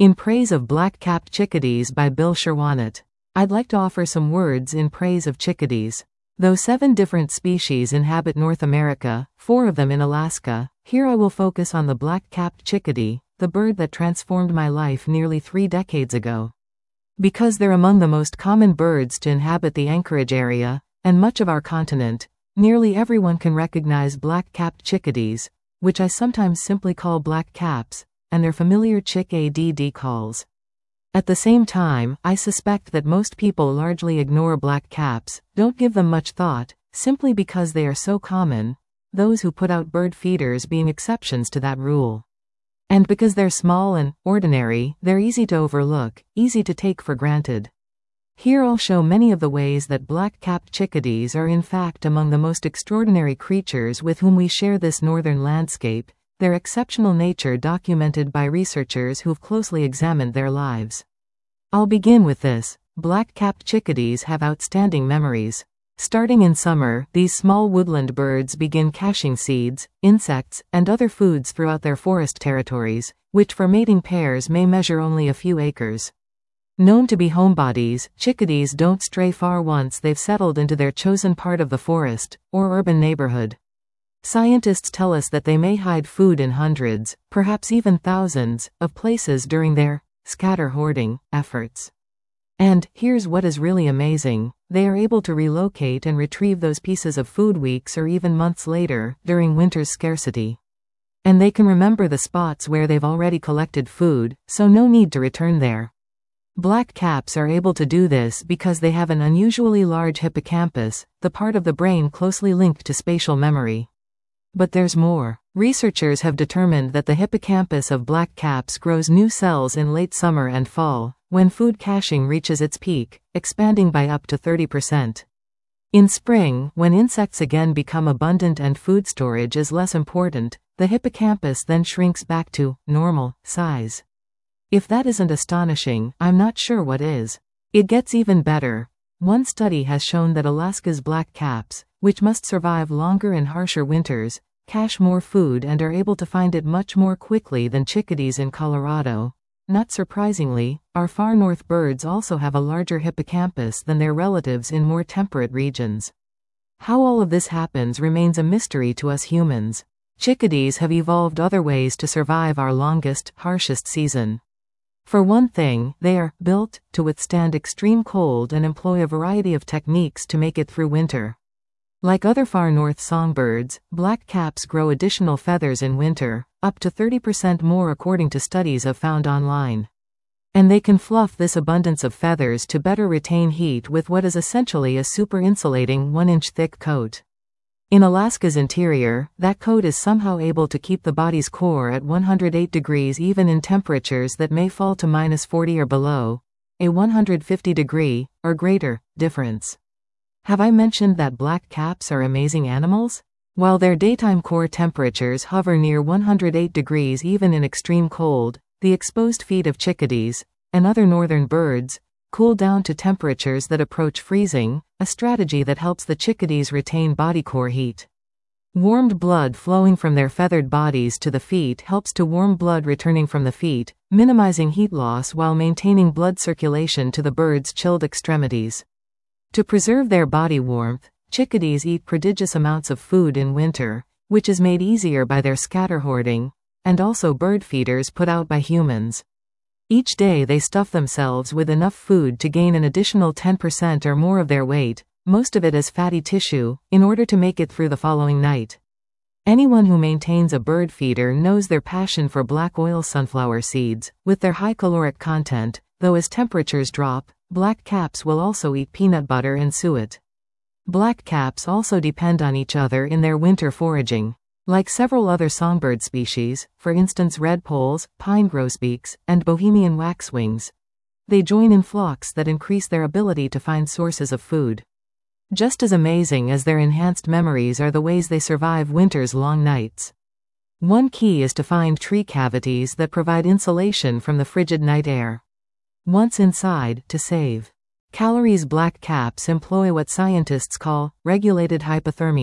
In Praise of Black-Capped Chickadees by Bill Sherwanett. I'd like to offer some words in praise of chickadees. Though 7 different species inhabit North America, 4 of them in Alaska, here I will focus on the black-capped chickadee, the bird that transformed my life nearly 3 decades ago. Because they're among the most common birds to inhabit the Anchorage area, and much of our continent, nearly everyone can recognize black-capped chickadees, which I sometimes simply call black caps, and their familiar chick-a-dee-dee calls. At the same time, I suspect that most people largely ignore black caps, don't give them much thought, simply because they are so common, those who put out bird feeders being exceptions to that rule. And because they're small and ordinary, they're easy to overlook, easy to take for granted. Here I'll show many of the ways that black-capped chickadees are in fact among the most extraordinary creatures with whom we share this northern landscape, their exceptional nature documented by researchers who've closely examined their lives. I'll begin with this. Black-capped chickadees have outstanding memories. Starting in summer, these small woodland birds begin caching seeds, insects, and other foods throughout their forest territories, which for mating pairs may measure only a few acres. Known to be homebodies, chickadees don't stray far once they've settled into their chosen part of the forest, or urban neighborhood. Scientists tell us that they may hide food in hundreds, perhaps even thousands, of places during their scatter hoarding efforts. And here's what is really amazing, they are able to relocate and retrieve those pieces of food weeks or even months later, during winter's scarcity. And they can remember the spots where they've already collected food, so no need to return there. Black caps are able to do this because they have an unusually large hippocampus, the part of the brain closely linked to spatial memory. But there's more. Researchers have determined that the hippocampus of black caps grows new cells in late summer and fall, when food caching reaches its peak, expanding by up to 30%. In spring, when insects again become abundant and food storage is less important, the hippocampus then shrinks back to normal size. If that isn't astonishing, I'm not sure what is. It gets even better. One study has shown that Alaska's black caps, which must survive longer and harsher winters, cache more food and are able to find it much more quickly than chickadees in Colorado. Not surprisingly, our far north birds also have a larger hippocampus than their relatives in more temperate regions. How all of this happens remains a mystery to us humans. Chickadees have evolved other ways to survive our longest, harshest season. For one thing, they are built to withstand extreme cold and employ a variety of techniques to make it through winter. Like other far north songbirds, black caps grow additional feathers in winter, up to 30% more according to studies I've found online. And they can fluff this abundance of feathers to better retain heat with what is essentially a super insulating 1-inch thick coat. In Alaska's interior, that coat is somehow able to keep the body's core at 108 degrees even in temperatures that may fall to -40 or below, a 150-degree, or greater, difference. Have I mentioned that black caps are amazing animals? While their daytime core temperatures hover near 108 degrees even in extreme cold, the exposed feet of chickadees, and other northern birds, cool down to temperatures that approach freezing, a strategy that helps the chickadees retain body core heat. Warmed blood flowing from their feathered bodies to the feet helps to warm blood returning from the feet, minimizing heat loss while maintaining blood circulation to the bird's chilled extremities. To preserve their body warmth, chickadees eat prodigious amounts of food in winter, which is made easier by their scatter hoarding, and also bird feeders put out by humans. Each day they stuff themselves with enough food to gain an additional 10% or more of their weight, most of it as fatty tissue, in order to make it through the following night. Anyone who maintains a bird feeder knows their passion for black oil sunflower seeds, with their high caloric content, though as temperatures drop, black caps will also eat peanut butter and suet. Black caps also depend on each other in their winter foraging. Like several other songbird species, for instance redpolls, pine grosbeaks, and Bohemian waxwings, they join in flocks that increase their ability to find sources of food. Just as amazing as their enhanced memories are the ways they survive winter's long nights. One key is to find tree cavities that provide insulation from the frigid night air. Once inside, to save calories, black caps employ what scientists call regulated hypothermia.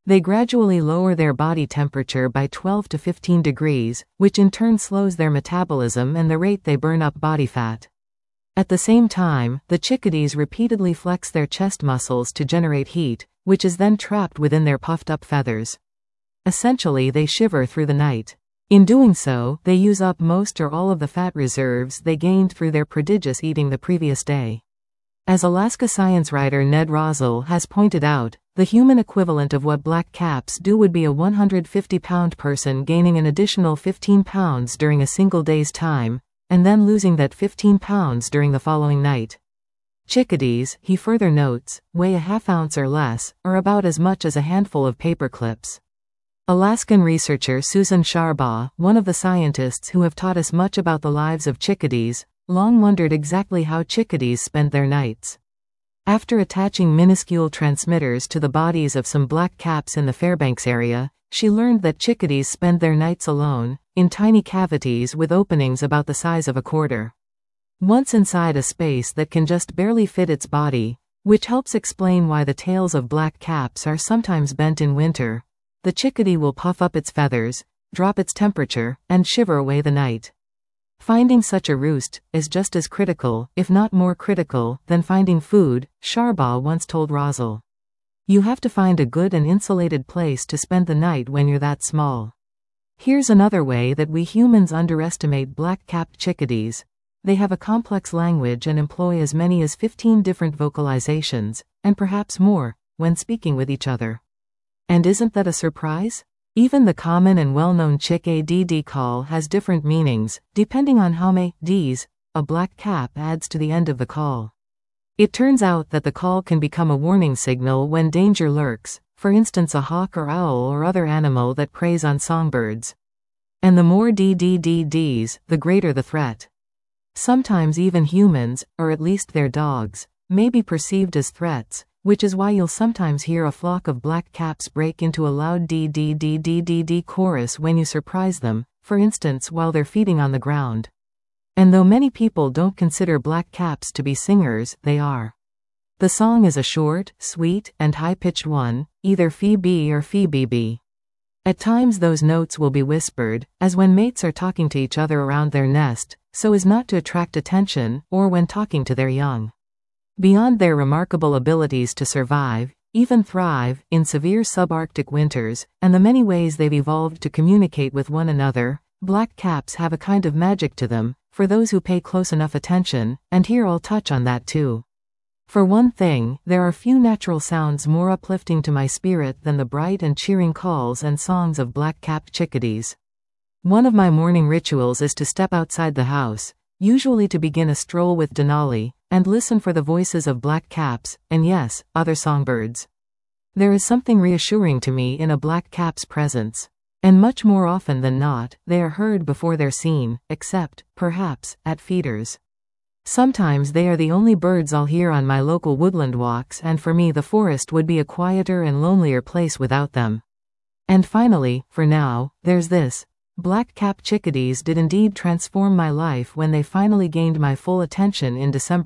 They gradually lower their body temperature by 12 to 15 degrees, which in turn slows their metabolism and the rate they burn up body fat. At the same time, the chickadees repeatedly flex their chest muscles to generate heat, which is then trapped within their puffed-up feathers. Essentially, they shiver through the night. In doing so, they use up most or all of the fat reserves they gained through their prodigious eating the previous day. As Alaska science writer Ned Rosell has pointed out, the human equivalent of what black caps do would be a 150-pound person gaining an additional 15 pounds during a single day's time, and then losing that 15 pounds during the following night. Chickadees, he further notes, weigh a half-ounce or less, or about as much as a handful of paper clips. Alaskan researcher Susan Sharbaugh, one of the scientists who have taught us much about the lives of chickadees, long wondered exactly how chickadees spent their nights. After attaching minuscule transmitters to the bodies of some black caps in the Fairbanks area, she learned that chickadees spend their nights alone, in tiny cavities with openings about the size of a quarter. Once inside a space that can just barely fit its body, which helps explain why the tails of black caps are sometimes bent in winter, the chickadee will puff up its feathers, drop its temperature, and shiver away the night. Finding such a roost is just as critical, if not more critical, than finding food, Sharbaugh once told Rosell. You have to find a good and insulated place to spend the night when you're that small. Here's another way that we humans underestimate black-capped chickadees. They have a complex language and employ as many as 15 different vocalizations, and perhaps more, when speaking with each other. And isn't that a surprise? Even the common and well-known chick-a-dee-dee call has different meanings, depending on how many D's a black cap adds to the end of the call. It turns out that the call can become a warning signal when danger lurks, for instance a hawk or owl or other animal that preys on songbirds. And the more D-D-D-Ds, the greater the threat. Sometimes even humans, or at least their dogs, may be perceived as threats, which is why you'll sometimes hear a flock of black caps break into a loud D-D-D-D-D-D chorus when you surprise them, for instance while they're feeding on the ground. And though many people don't consider black caps to be singers, they are. The song is a short, sweet, and high-pitched one, either Phoebe or Phoebe. At times those notes will be whispered, as when mates are talking to each other around their nest, so as not to attract attention, or when talking to their young. Beyond their remarkable abilities to survive, even thrive, in severe subarctic winters, and the many ways they've evolved to communicate with one another, black caps have a kind of magic to them, for those who pay close enough attention, and here I'll touch on that too. For one thing, there are few natural sounds more uplifting to my spirit than the bright and cheering calls and songs of black-capped chickadees. One of my morning rituals is to step outside the house, usually to begin a stroll with Denali, and listen for the voices of black caps, and yes, other songbirds. There is something reassuring to me in a black cap's presence. And much more often than not, they are heard before they're seen, except, perhaps, at feeders. Sometimes they are the only birds I'll hear on my local woodland walks, and for me the forest would be a quieter and lonelier place without them. And finally, for now, there's this. Black-capped chickadees did indeed transform my life when they finally gained my full attention in December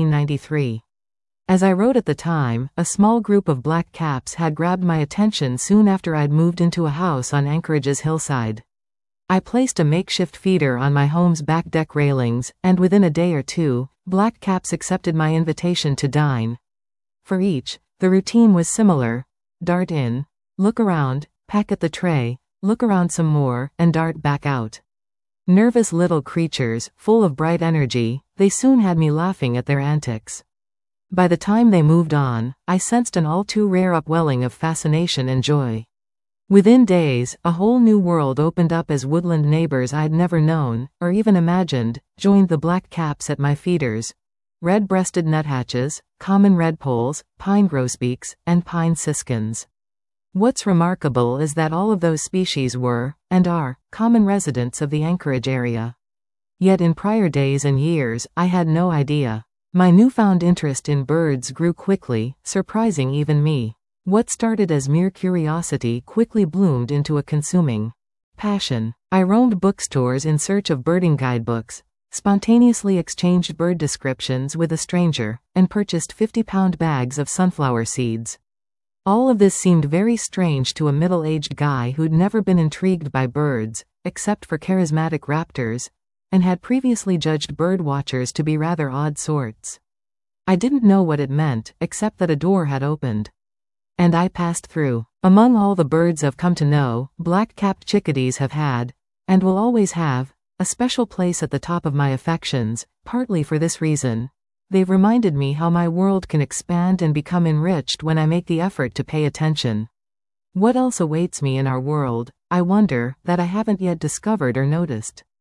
1993. As I wrote at the time, a small group of black caps had grabbed my attention soon after I'd moved into a house on Anchorage's hillside. I placed a makeshift feeder on my home's back deck railings, and within a day or two, black caps accepted my invitation to dine. For each, the routine was similar: dart in, look around, peck at the tray, look around some more, and dart back out. Nervous little creatures, full of bright energy, they soon had me laughing at their antics. By the time they moved on, I sensed an all too rare upwelling of fascination and joy. Within days, a whole new world opened up as woodland neighbors I'd never known, or even imagined, joined the black caps at my feeders: red-breasted nuthatches, common redpolls, pine grosbeaks, and pine siskins. What's remarkable is that all of those species were, and are, common residents of the Anchorage area. Yet in prior days and years, I had no idea. My newfound interest in birds grew quickly, surprising even me. What started as mere curiosity quickly bloomed into a consuming passion. I roamed bookstores in search of birding guidebooks, spontaneously exchanged bird descriptions with a stranger, and purchased 50-pound bags of sunflower seeds. All of this seemed very strange to a middle-aged guy who'd never been intrigued by birds, except for charismatic raptors, and had previously judged bird watchers to be rather odd sorts. I didn't know what it meant, except that a door had opened. And I passed through. Among all the birds I've come to know, black-capped chickadees have had, and will always have, a special place at the top of my affections, partly for this reason. They've reminded me how my world can expand and become enriched when I make the effort to pay attention. What else awaits me in our world, I wonder, that I haven't yet discovered or noticed?